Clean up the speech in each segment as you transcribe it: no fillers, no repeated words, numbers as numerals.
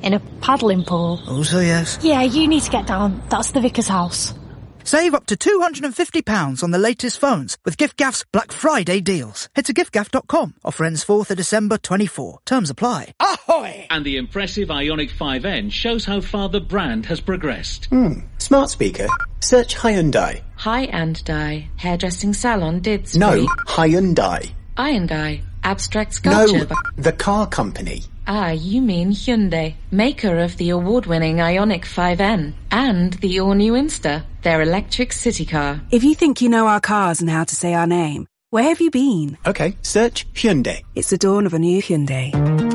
in a paddling pool. Also yes. Yeah, you need to get down. That's the vicar's house. Save up to £250 on the latest phones with giffgaff's Black Friday deals. Head to giffgaff.com. Offer ends 4th of December 24. Terms apply. Ahoy! And the impressive Ioniq 5N shows how far the brand has progressed. Smart speaker. Search Hyundai. Hyundai. Hairdressing salon did No, Hyundai. Hyundai. Abstract sculpture. No, the car company. Ah, you mean Hyundai, maker of the award-winning Ioniq 5N and the all-new Insta, their electric city car. If you think you know our cars and how to say our name, where have you been? Okay, search Hyundai. It's the dawn of a new Hyundai.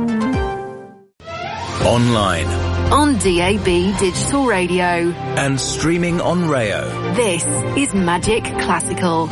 Online. On DAB Digital Radio. And streaming on Rayo. This is Magic Classical.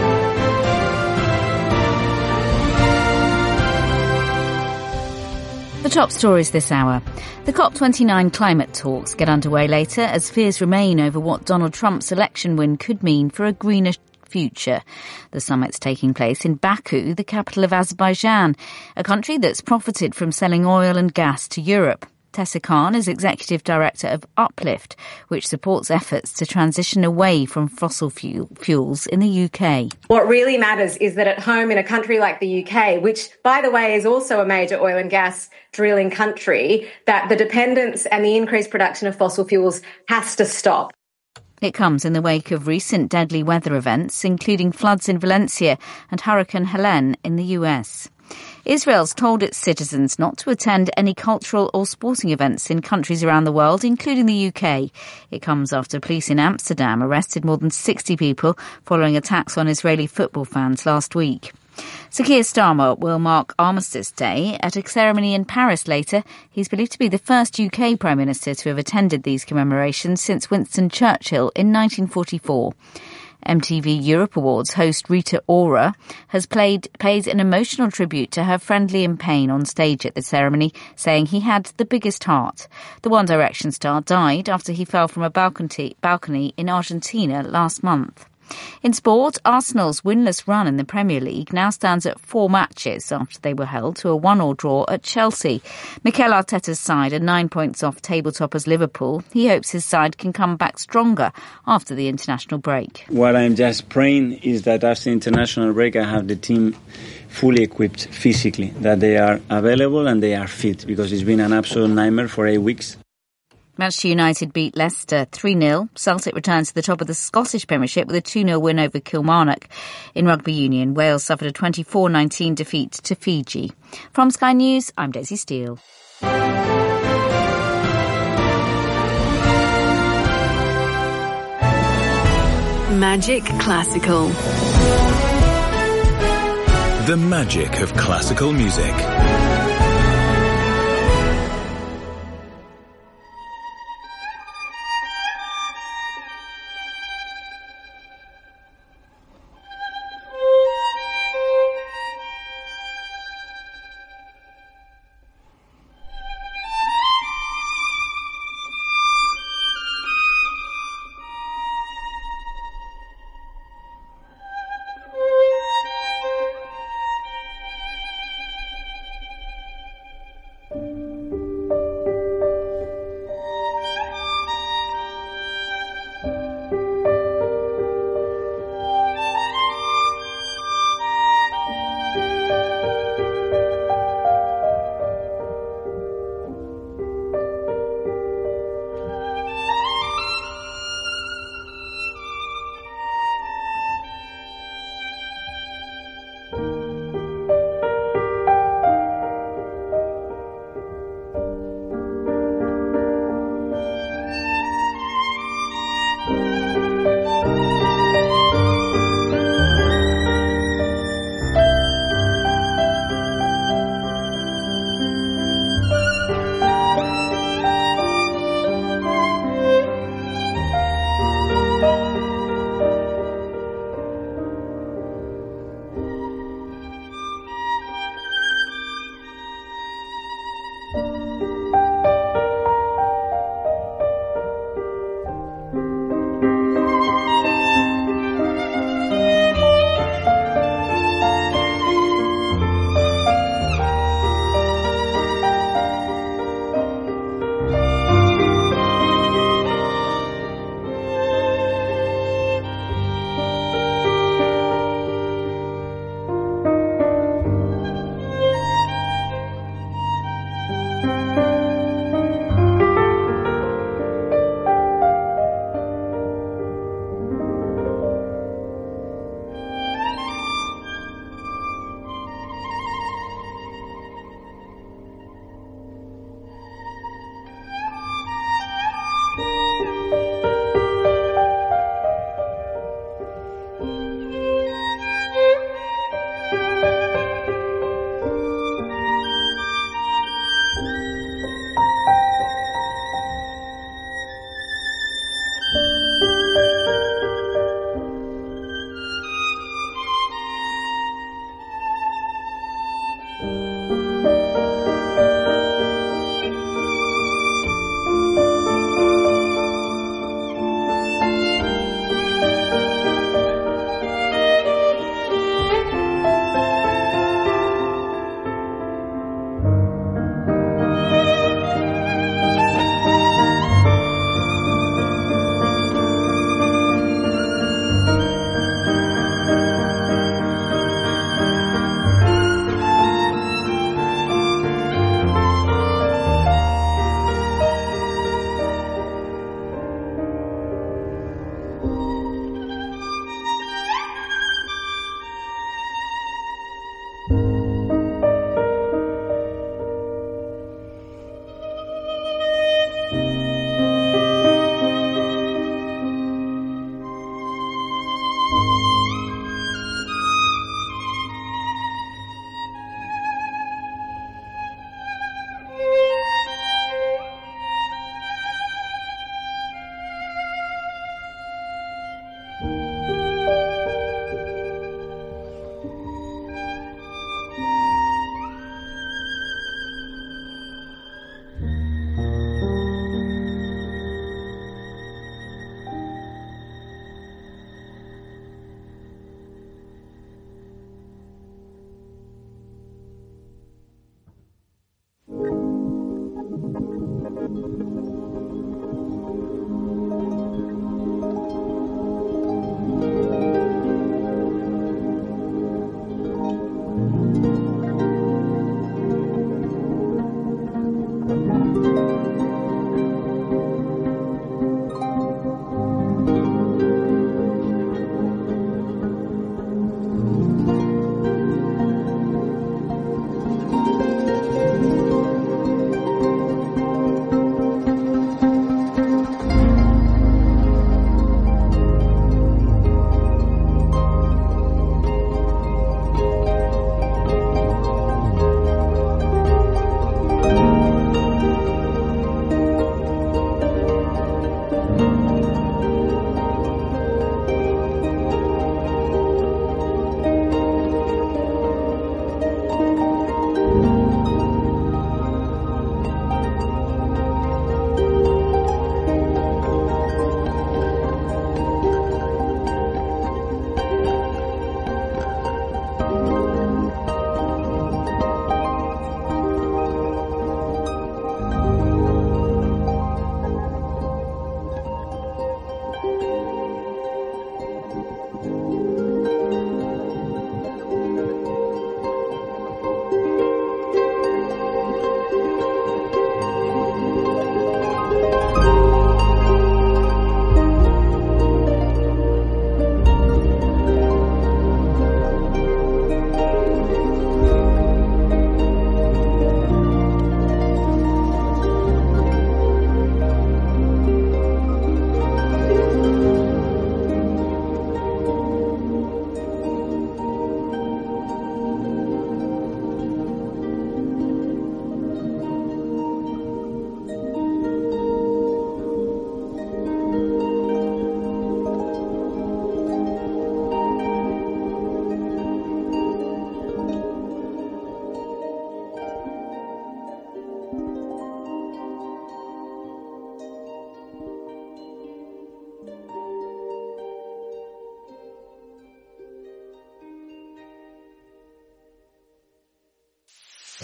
The top stories this hour. The COP29 climate talks get underway later as fears remain over what Donald Trump's election win could mean for a greener future. The summit's taking place in Baku, the capital of Azerbaijan, a country that's profited from selling oil and gas to Europe. Tessa Khan is Executive Director of Uplift, which supports efforts to transition away from fossil fuels in the UK. What really matters is that at home in a country like the UK, which, by the way, is also a major oil and gas drilling country, that the dependence and the increased production of fossil fuels has to stop. It comes in the wake of recent deadly weather events, including floods in Valencia and Hurricane Helene in the US. Israel's told its citizens not to attend any cultural or sporting events in countries around the world, including the UK. It comes after police in Amsterdam arrested more than 60 people following attacks on Israeli football fans last week. Sir Keir Starmer will mark Armistice Day at a ceremony in Paris later. He's believed to be the first UK Prime Minister to have attended these commemorations since Winston Churchill in 1944. MTV Europe Awards host Rita Ora has paid an emotional tribute to her friend Liam Payne on stage at the ceremony, saying he had the biggest heart. The One Direction star died after he fell from a balcony in Argentina last month. In sport, Arsenal's winless run in the Premier League now stands at 4 matches after they were held to a 1-1 draw at Chelsea. Mikel Arteta's side are 9 points off table toppers Liverpool. He hopes his side can come back stronger after the international break. What I'm just praying is that after the international break I have the team fully equipped physically, that they are available and they are fit, because it's been an absolute nightmare for 8 weeks. Manchester United beat Leicester 3-0. Celtic returns to the top of the Scottish Premiership with a 2-0 win over Kilmarnock. In rugby union, Wales suffered a 24-19 defeat to Fiji. From Sky News, I'm Daisy Steele. Magic Classical. The magic of classical music.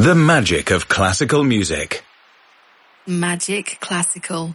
The magic of classical music. Magic Classical.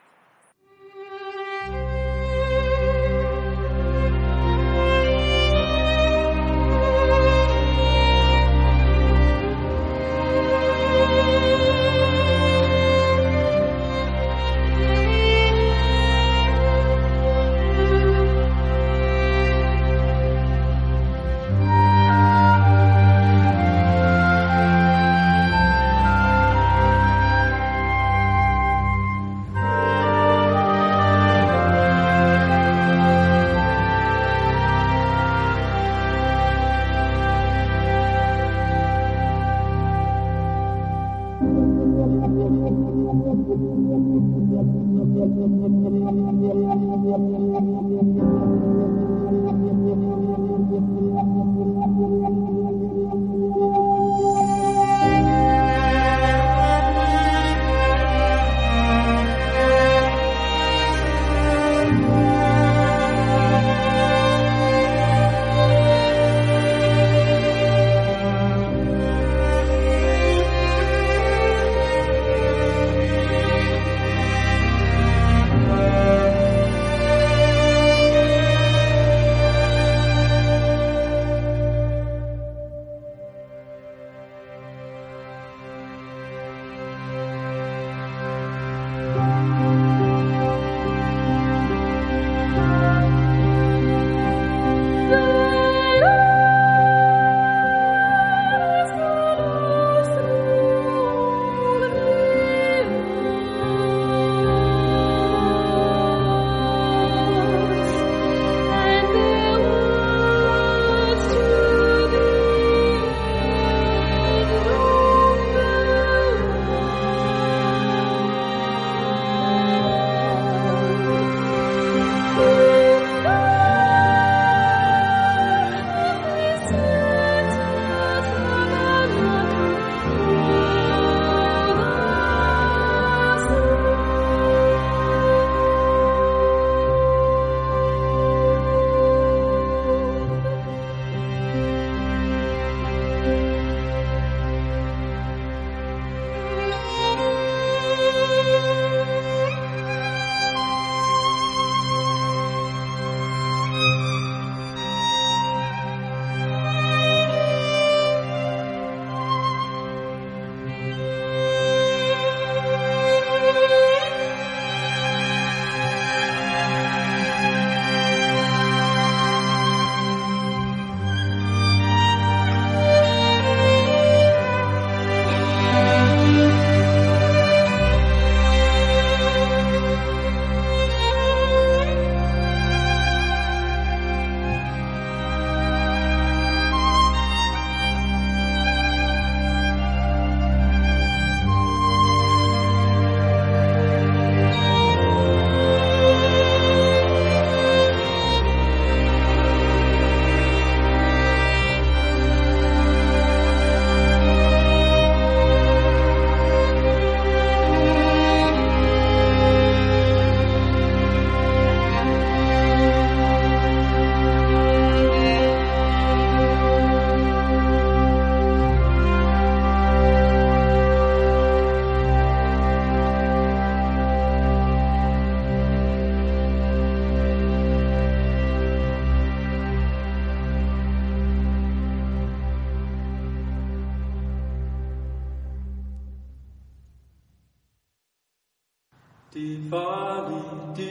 Diwali,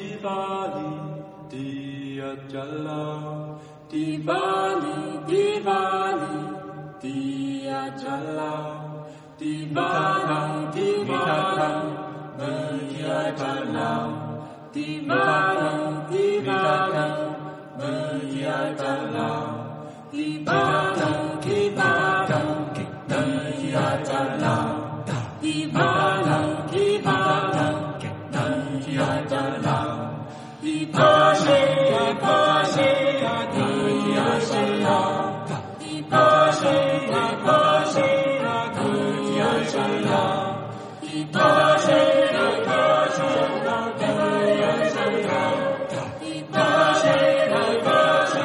Diwali, Diya Jala. Diwali, Diwali, Diya Jala. Diwali, Diwali, Diya Jala. Diwali, Diwali, Diya Jala. Diwali, Diwali, Diya Jala. Diwali, Diwali, Diya Jala. Diwali, Diwali, Diya Jala. Diwali, Diwali, Diya Jala. Diwali,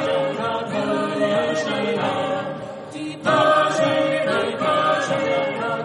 Diwali, Diya Jala.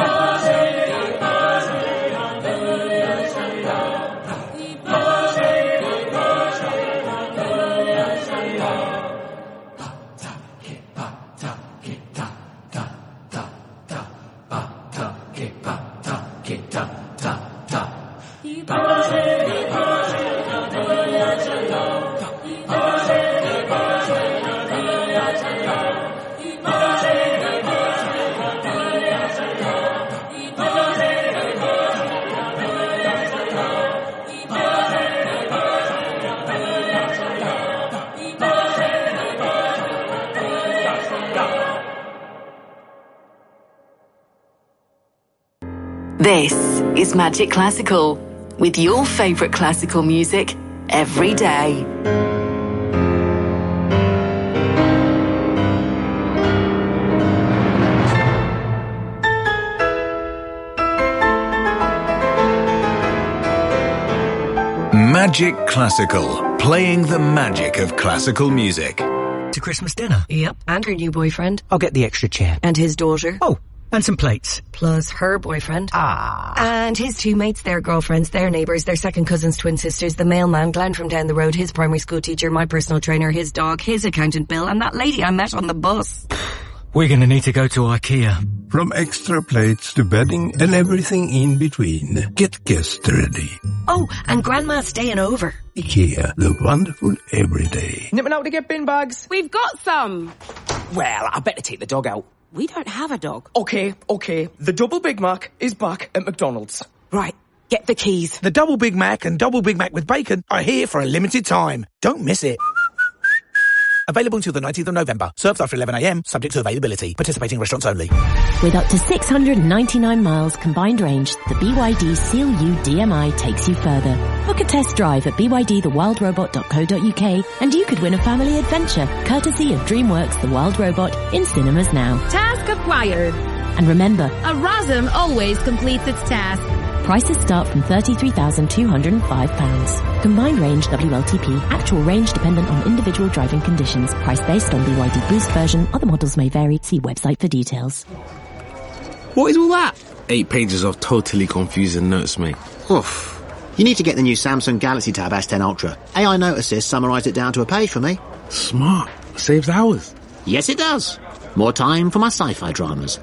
This is Magic Classical, with your favourite classical music every day. Magic Classical, playing the magic of classical music. To Christmas dinner? Yep, and her new boyfriend. I'll get the extra chair. And his daughter. Oh, and some plates. Plus her boyfriend. Ah. And his two mates, their girlfriends, their neighbours, their second cousins, twin sisters, the mailman, Glenn from down the road, his primary school teacher, my personal trainer, his dog, his accountant Bill, and that lady I met on the bus. We're going to need to go to IKEA. From extra plates to bedding and everything in between. Get guests ready. Oh, and Grandma's staying over. IKEA, the wonderful everyday. Nipping out to get bin bags? We've got some. Well, I better take the dog out. We don't have a dog. Okay. The Double Big Mac is back at McDonald's. Right, get the keys. The Double Big Mac and Double Big Mac with bacon are here for a limited time. Don't miss it. Available until the 19th of November. Served after 11 a.m, subject to availability. Participating restaurants only. With up to 699 miles combined range, the BYD Seal U DMI takes you further. Book a test drive at bydthewildrobot.co.uk and you could win a family adventure, courtesy of DreamWorks The Wild Robot, in cinemas now. Task acquired. And remember, a ROSM always completes its task. Prices start from £33,205. Combined range WLTP. Actual range dependent on individual driving conditions. Price based on BYD Boost version. Other models may vary. See website for details. What is all that? 8 pages of totally confusing notes, mate. Oof. You need to get the new Samsung Galaxy Tab S10 Ultra. AI Note Assist summarised it down to a page for me. Smart. Saves hours. Yes, it does. More time for my sci-fi dramas.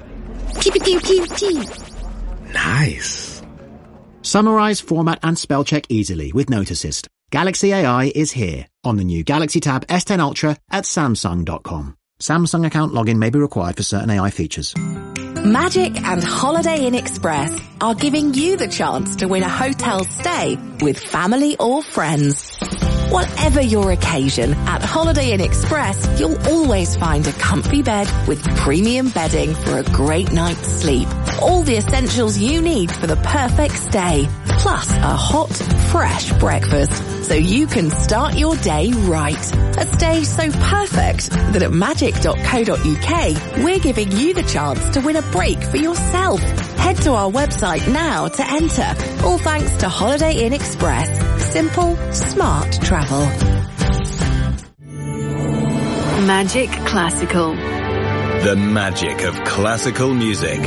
Nice. Summarise, format and spell check easily with Note Assist. Galaxy AI is here on the new Galaxy Tab S10 Ultra at Samsung.com. Samsung account login may be required for certain AI features. Magic and Holiday Inn Express are giving you the chance to win a hotel stay with family or friends. Whatever your occasion, at Holiday Inn Express, you'll always find a comfy bed with premium bedding for a great night's sleep. All the essentials you need for the perfect stay, plus a hot, fresh breakfast, so you can start your day right. A stay so perfect that at magic.co.uk, we're giving you the chance to win a break for yourself. Head to our website now to enter. All thanks to Holiday Inn Express. Simple, smart travel. Magic Classical. The magic of classical music.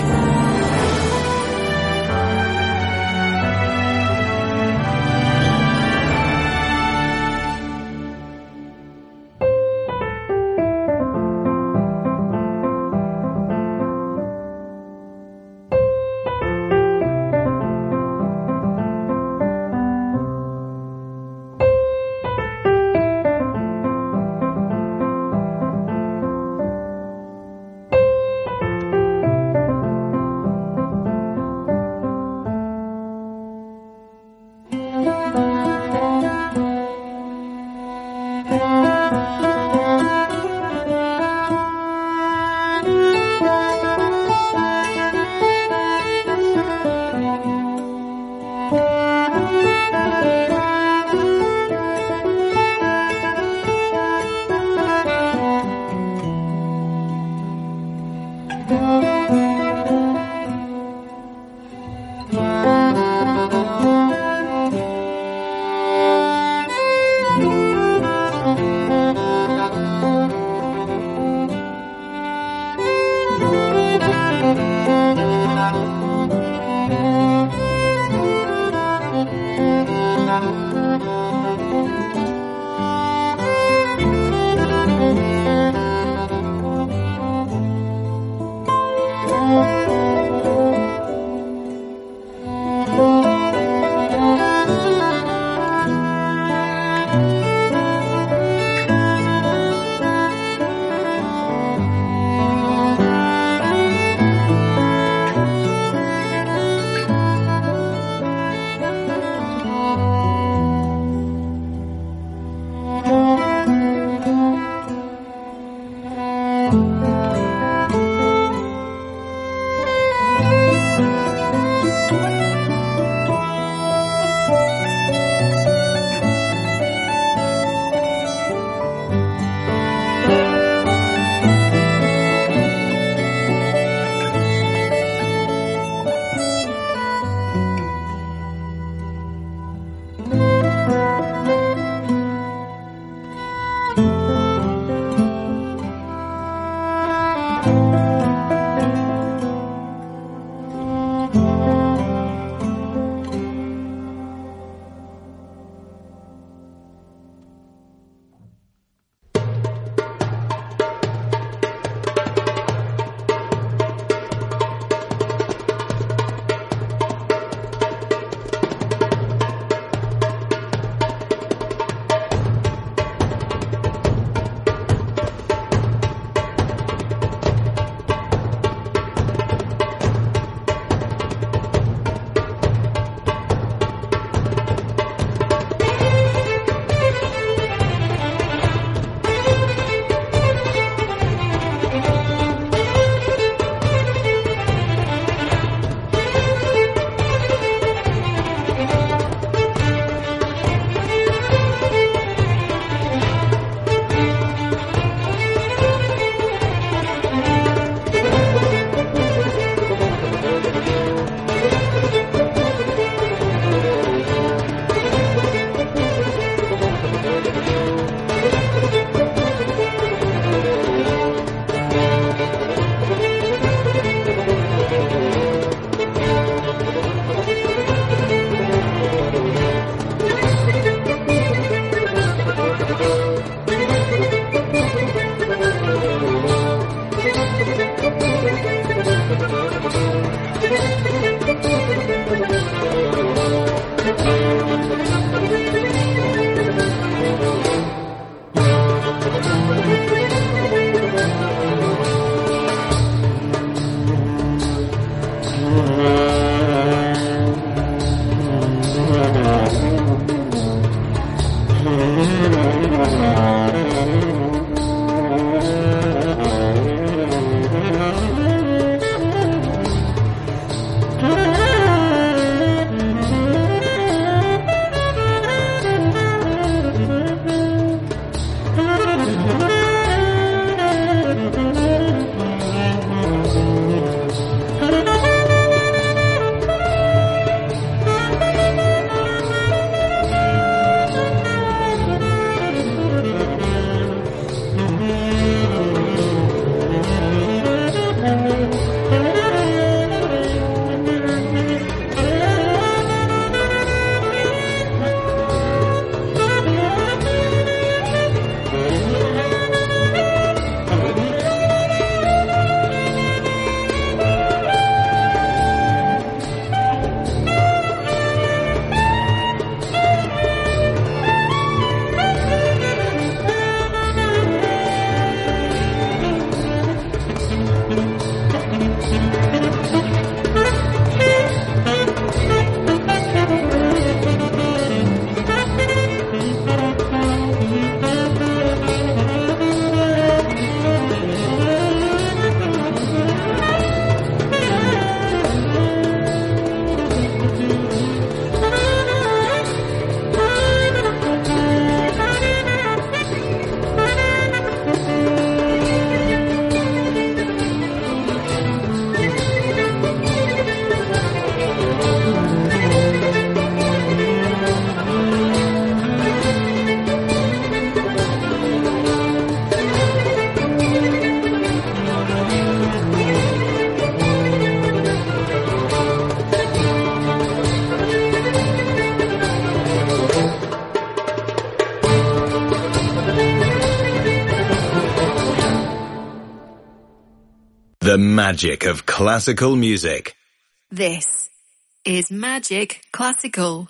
The magic of classical music. This is Magic Classical.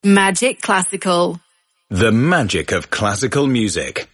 Magic Classical. The magic of classical music.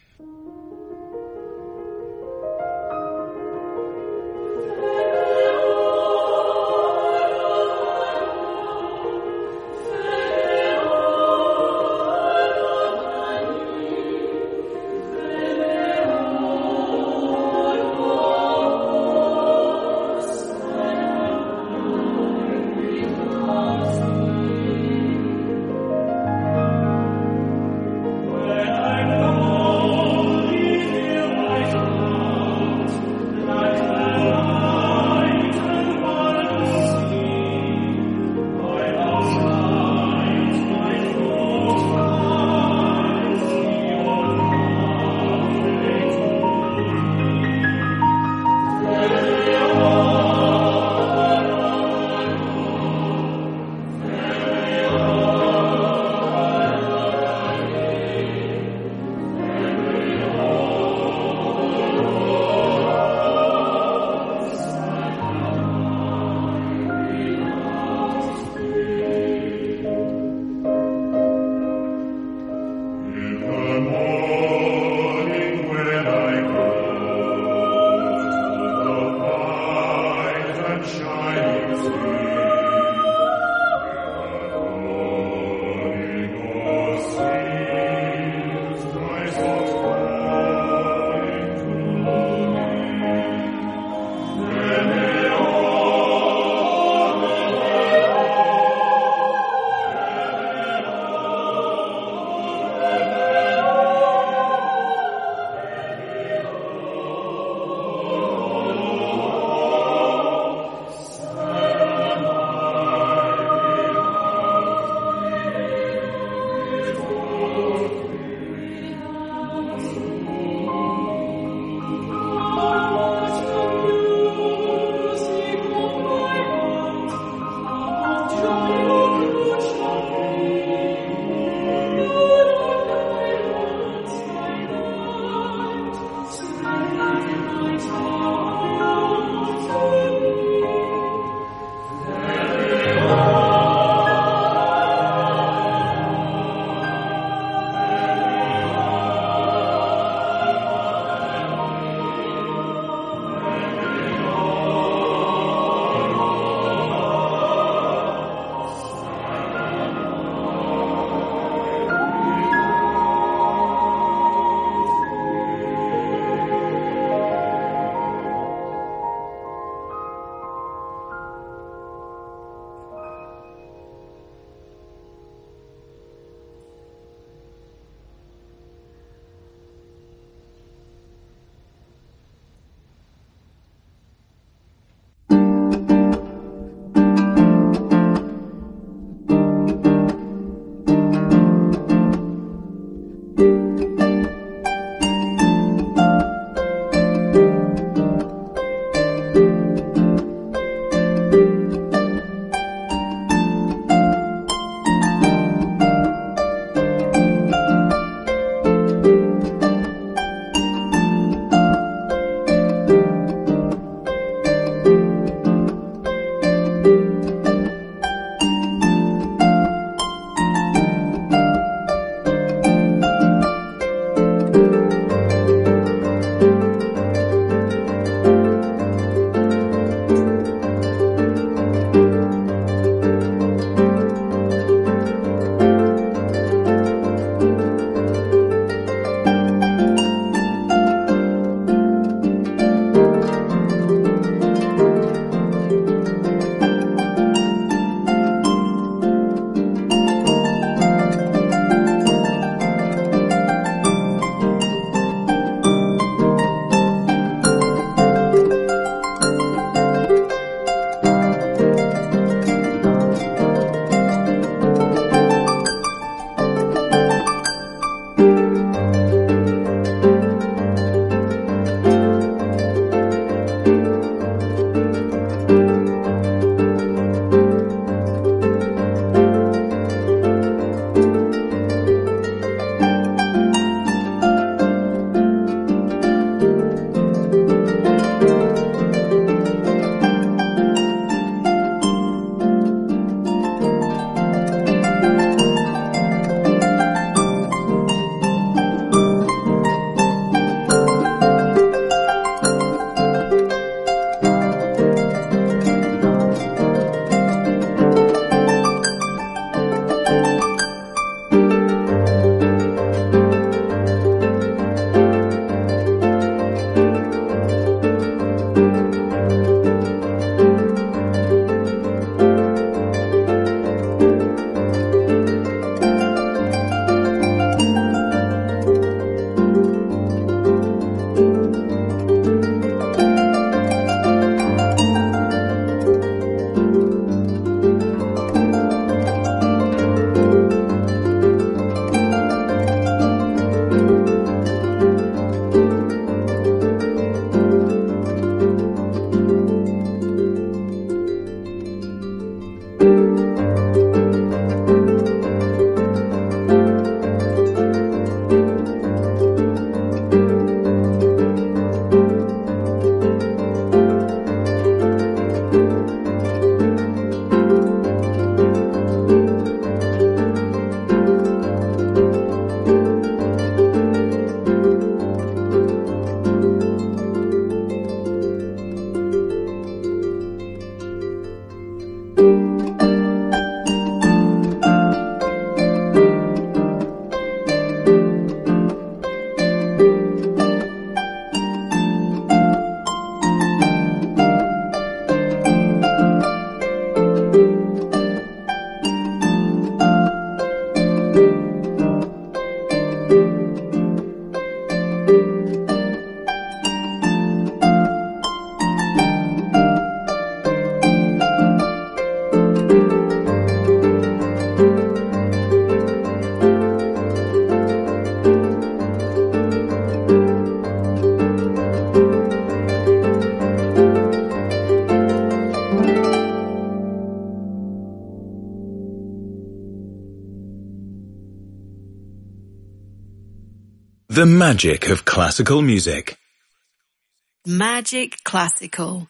The magic of classical music. Magic Classical.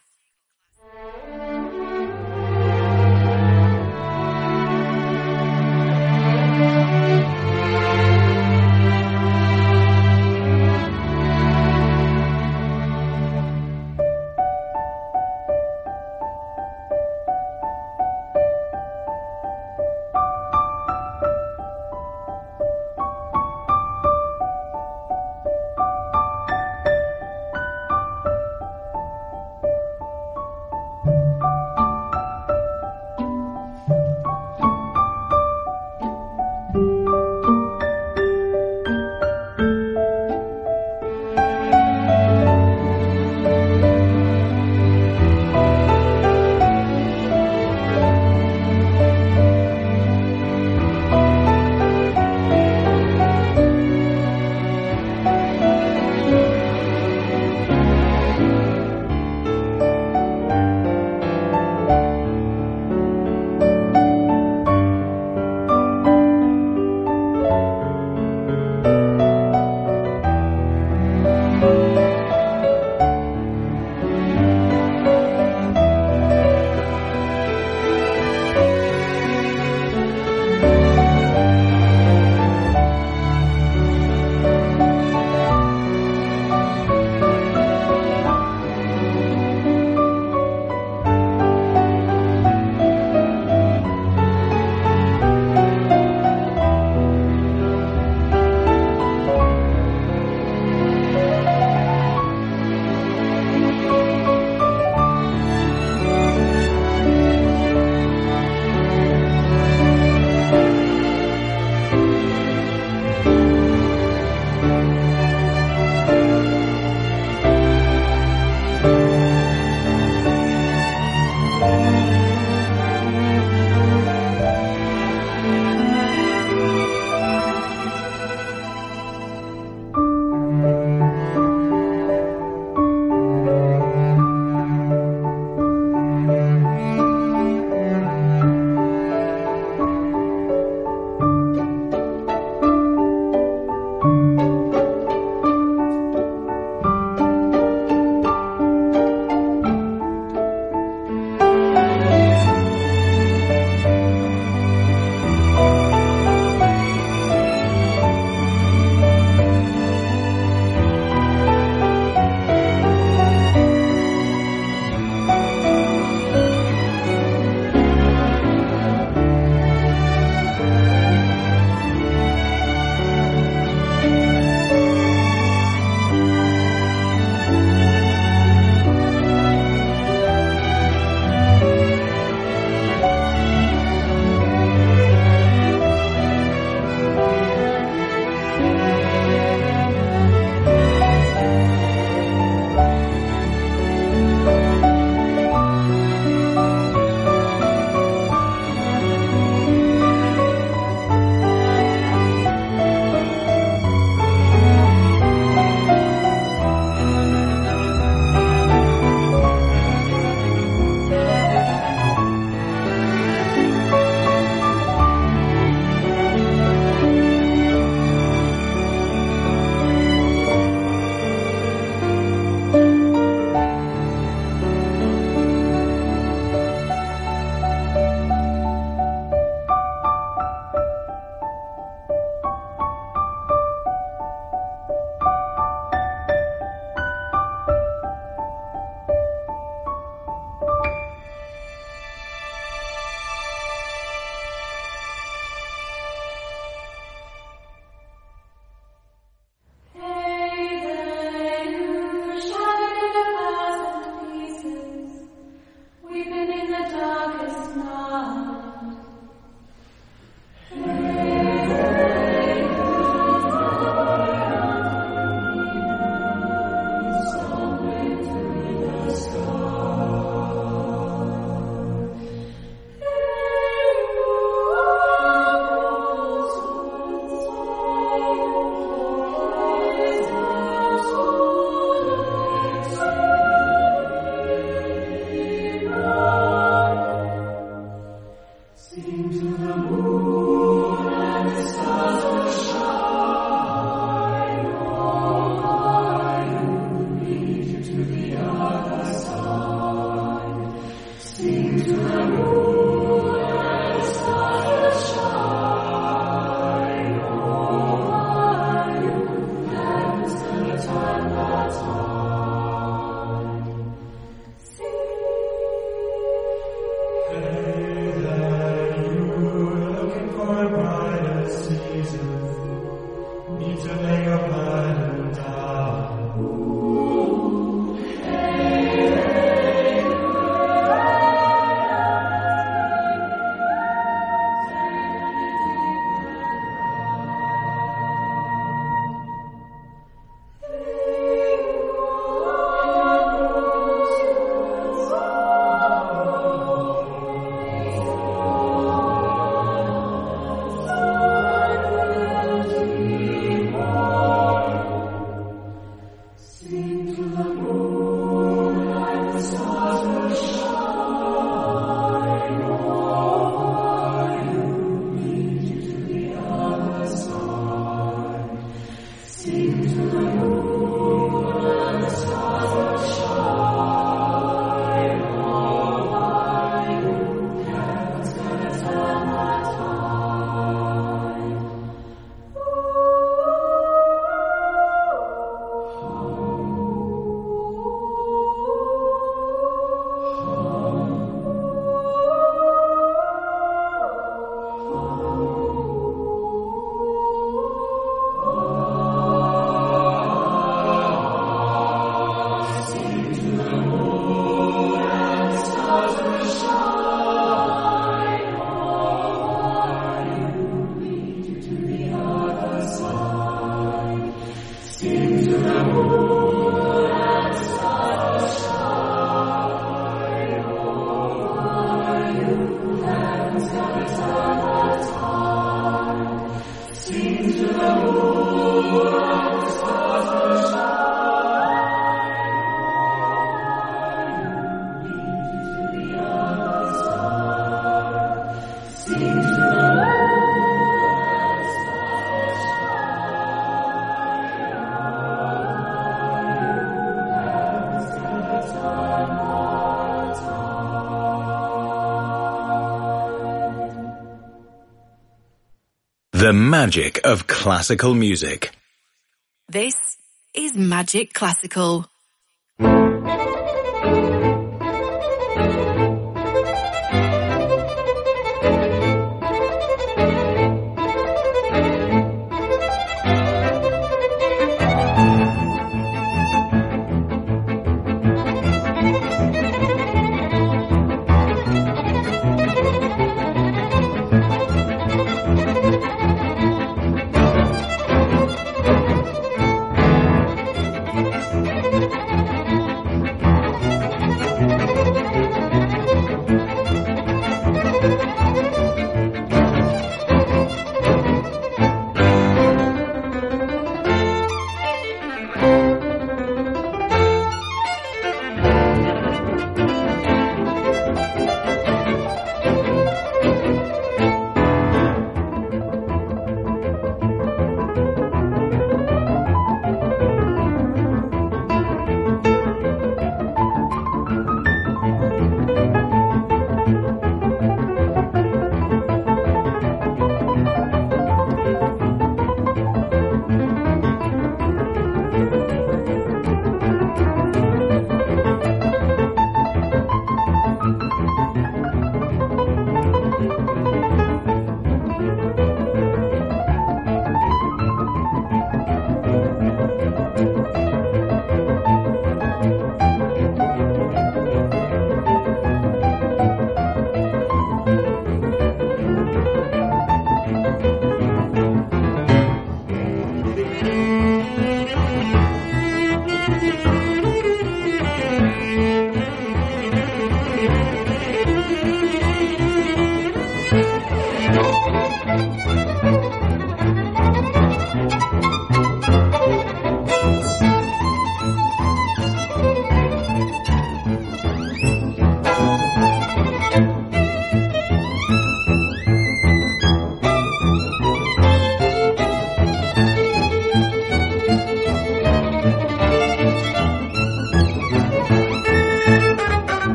The magic of classical music. This is Magic Classical.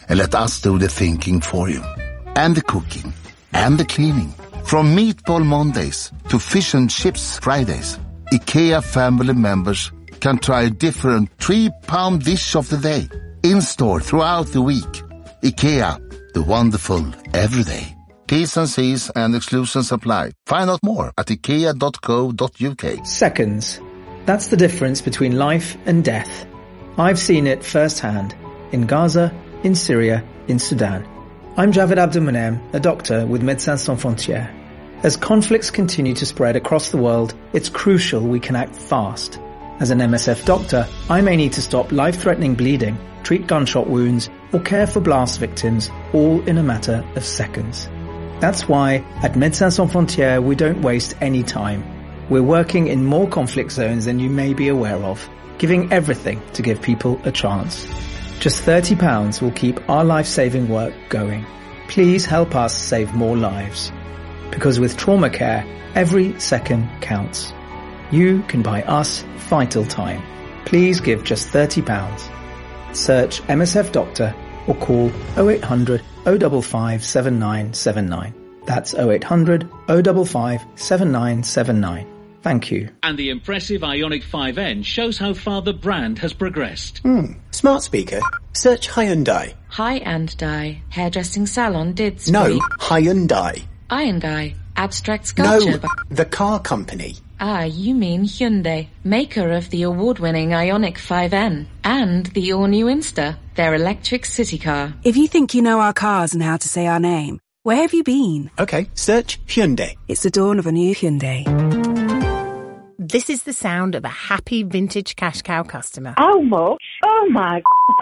and let us do the thinking for you. And the cooking. And the cleaning. From Meatball Mondays to Fish and Chips Fridays, IKEA family members can try a different 3-pound dish of the day. In-store throughout the week. IKEA, the wonderful everyday. T's and C's and exclusions apply. Find out more at ikea.co.uk. Seconds. That's the difference between life and death. I've seen it firsthand. In Gaza, in Syria, in Sudan. I'm Javed Abdulmanem, a doctor with Médecins Sans Frontières. As conflicts continue to spread across the world, it's crucial we can act fast. As an MSF doctor, I may need to stop life-threatening bleeding, treat gunshot wounds, or care for blast victims, all in a matter of seconds. That's why, at Médecins Sans Frontières, we don't waste any time. We're working in more conflict zones than you may be aware of, giving everything to give people a chance. Just £30 will keep our life-saving work going. Please help us save more lives. Because with trauma care, every second counts. You can buy us Vital Time. Please give just £30. Search MSF Doctor or call 0800 055 7979. That's 0800 055 7979. Thank you. And the impressive Ioniq 5N shows how far the brand has progressed. Smart speaker. Search Hyundai. Hyundai. Hairdressing salon did No, Hyundai. Hyundai. Abstract sculpture. No, the car company. Ah, you mean Hyundai, maker of the award-winning Ioniq 5N and the all-new Insta, their electric city car. If you think you know our cars and how to say our name, where have you been? Okay, search Hyundai. It's the dawn of a new Hyundai. This is the sound of a happy vintage cash cow customer. How much? Oh my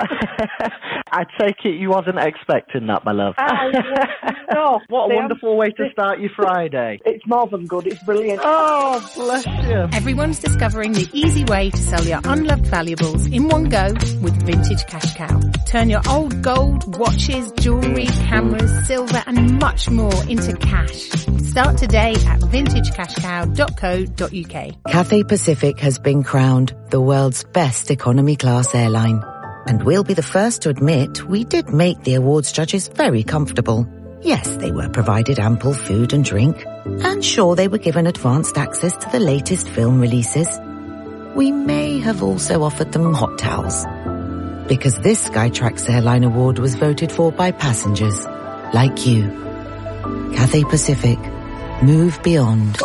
I take it you wasn't expecting that, my love. No. What a wonderful way to start your Friday. It's more than good, it's brilliant. Oh, bless you. Everyone's discovering the easy way to sell your unloved valuables in one go with Vintage Cash Cow. Turn your old gold, watches, jewellery, cameras, silver and much more into cash. Start today at vintagecashcow.co.uk. Cathay Pacific has been crowned the world's best economy class airline. And we'll be the first to admit we did make the awards judges very comfortable. Yes, they were provided ample food and drink. And sure, they were given advanced access to the latest film releases. We may have also offered them hot towels. Because this Skytrax Airline Award was voted for by passengers like you. Cathay Pacific. Move beyond.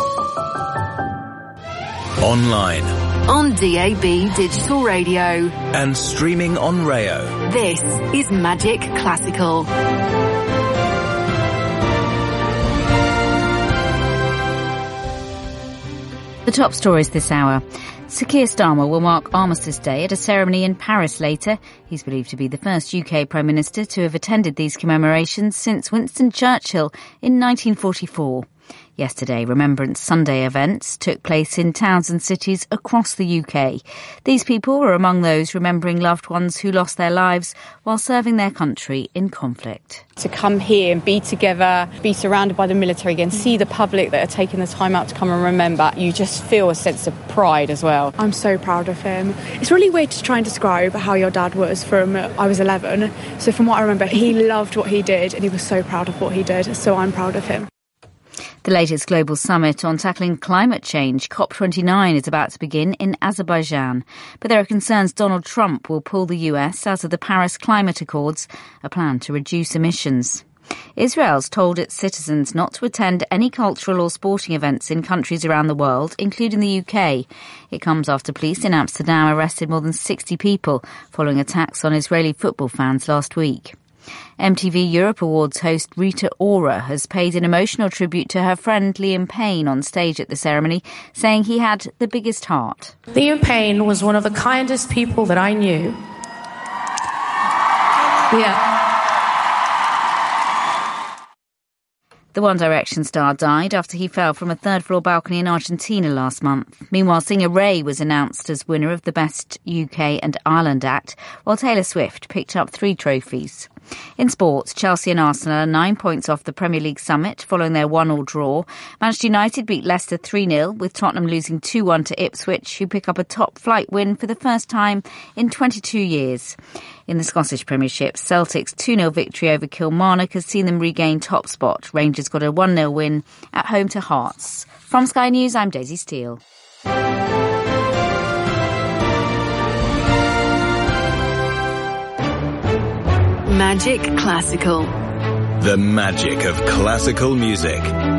Online. On DAB Digital Radio. And streaming on Rayo. This is Magic Classical. The top stories this hour. Sir Keir Starmer will mark Armistice Day at a ceremony in Paris later. He's believed to be the first UK Prime Minister to have attended these commemorations since Winston Churchill in 1944. Yesterday, Remembrance Sunday events took place in towns and cities across the UK. These people were among those remembering loved ones who lost their lives while serving their country in conflict. To come here and be together, be surrounded by the military again, see the public that are taking the time out to come and remember, you just feel a sense of pride as well. I'm so proud of him. It's really weird to try and describe how your dad was from I was 11. So from what I remember, he loved what he did and he was so proud of what he did. So I'm proud of him. The latest global summit on tackling climate change, COP29, is about to begin in Azerbaijan. But there are concerns Donald Trump will pull the US out of the Paris Climate Accords, a plan to reduce emissions. Israel's told its citizens not to attend any cultural or sporting events in countries around the world, including the UK. It comes after police in Amsterdam arrested more than 60 people following attacks on Israeli football fans last week. MTV Europe Awards host Rita Ora has paid an emotional tribute to her friend Liam Payne on stage at the ceremony, saying he had the biggest heart. Liam Payne was one of the kindest people that I knew. Yeah. The One Direction star died after he fell from a third-floor balcony in Argentina last month. Meanwhile, singer Ray was announced as winner of the Best UK and Ireland Act, while Taylor Swift picked up 3 trophies. In sports, Chelsea and Arsenal are 9 points off the Premier League summit following their 1-1 draw. Manchester United beat Leicester 3-0, with Tottenham losing 2-1 to Ipswich, who pick up a top-flight win for the first time in 22 years. In the Scottish Premiership, Celtic's 2-0 victory over Kilmarnock has seen them regain top spot. Rangers got a 1-0 win at home to Hearts. From Sky News, I'm Daisy Steele. Magic Classical. The magic of classical music.